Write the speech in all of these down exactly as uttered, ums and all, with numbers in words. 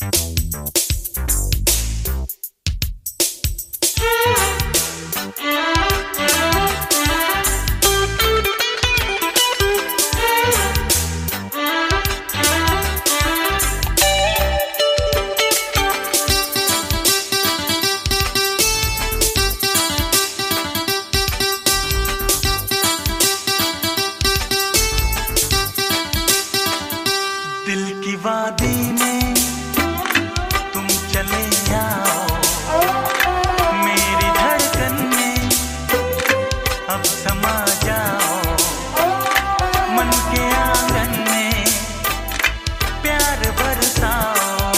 वादी में तुम चले आओ, मेरी धड़कन में अब समा जाओ, मन के आंगन में प्यार बरसाओ।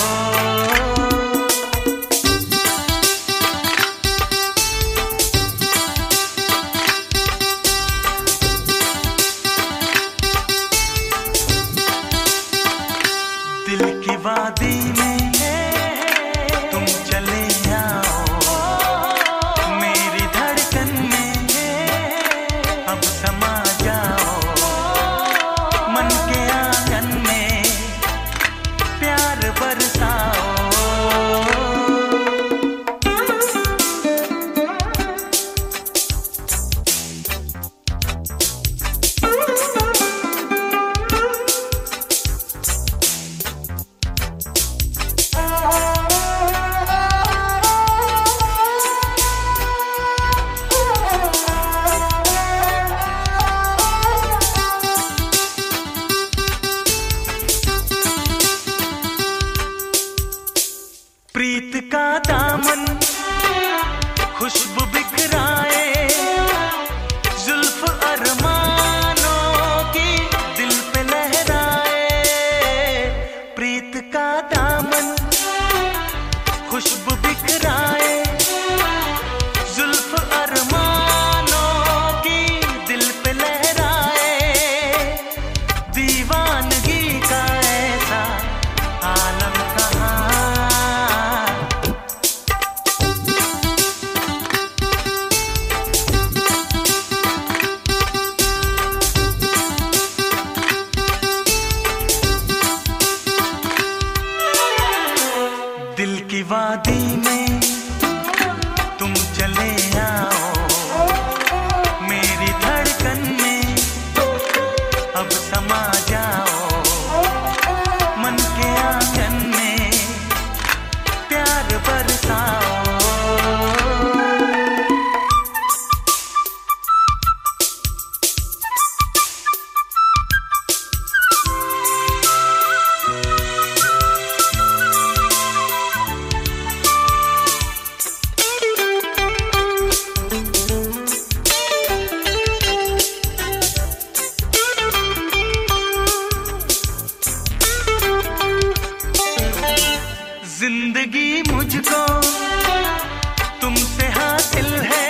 दिल की वादी में तुम चले आओ, मेरी धड़कन में अब समा जाओ, मन के आंगन में प्यार बरसाओ। प्रीत का दामन खुशबू बिखराए, जुल्फ अरमानों की दिल पे लहराए। प्रीत का दामन खुशबू बिखराए, जुल्फ अरमानों की दिल पे लहराए। दीवानगी का ऐसा आलम कहाँ, दिल की वादी में तुम चले आओ, मेरी धड़कन में अब समा जाओ, मन के आंगन में प्यार बरसाओ। जिंदगी मुझको तुमसे हासिल है,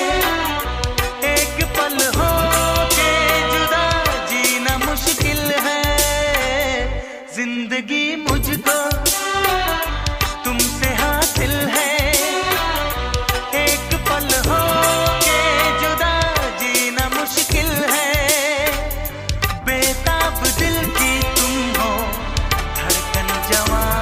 एक पल हो के जुदा जीना मुश्किल है। जिंदगी मुझको तुमसे हासिल है, एक पल हो के जुदा जीना मुश्किल है। बेताब दिल की तुम हो धड़कन जवां,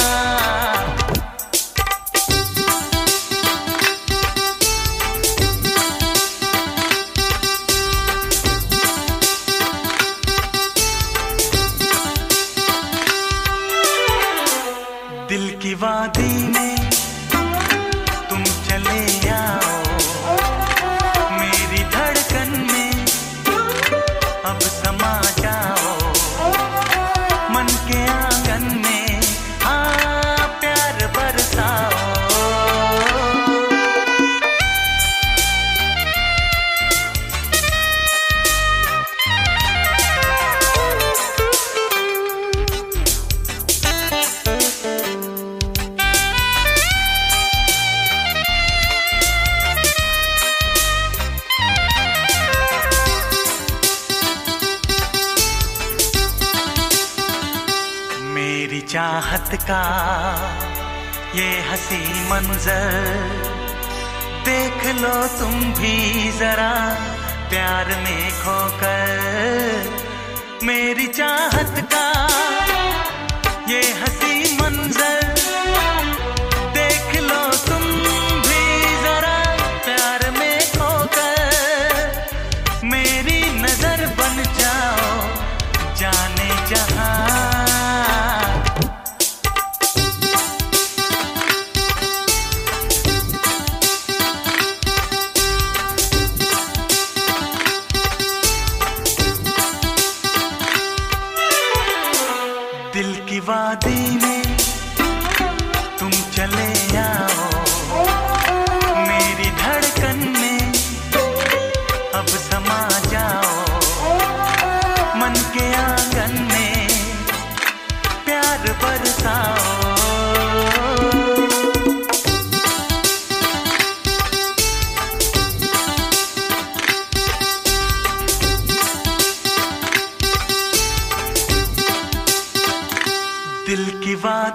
दिल की वादी में तुम चले आओ, मेरी धड़कन में अब समा जाओ, मन के आंगन में हाँ प्यार बरसाओ। मेरी चाहत का ये हंसी मंजर देख लो तुम भी जरा प्यार में खोकर। मेरी चाहत का ये हंसी मंजर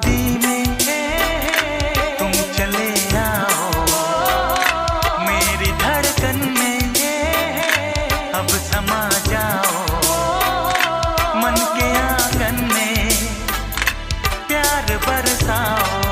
दोस्ती में तुम चले आओ, मेरी धड़कन में अब समा जाओ, मन के आंगन में प्यार बरसाओ।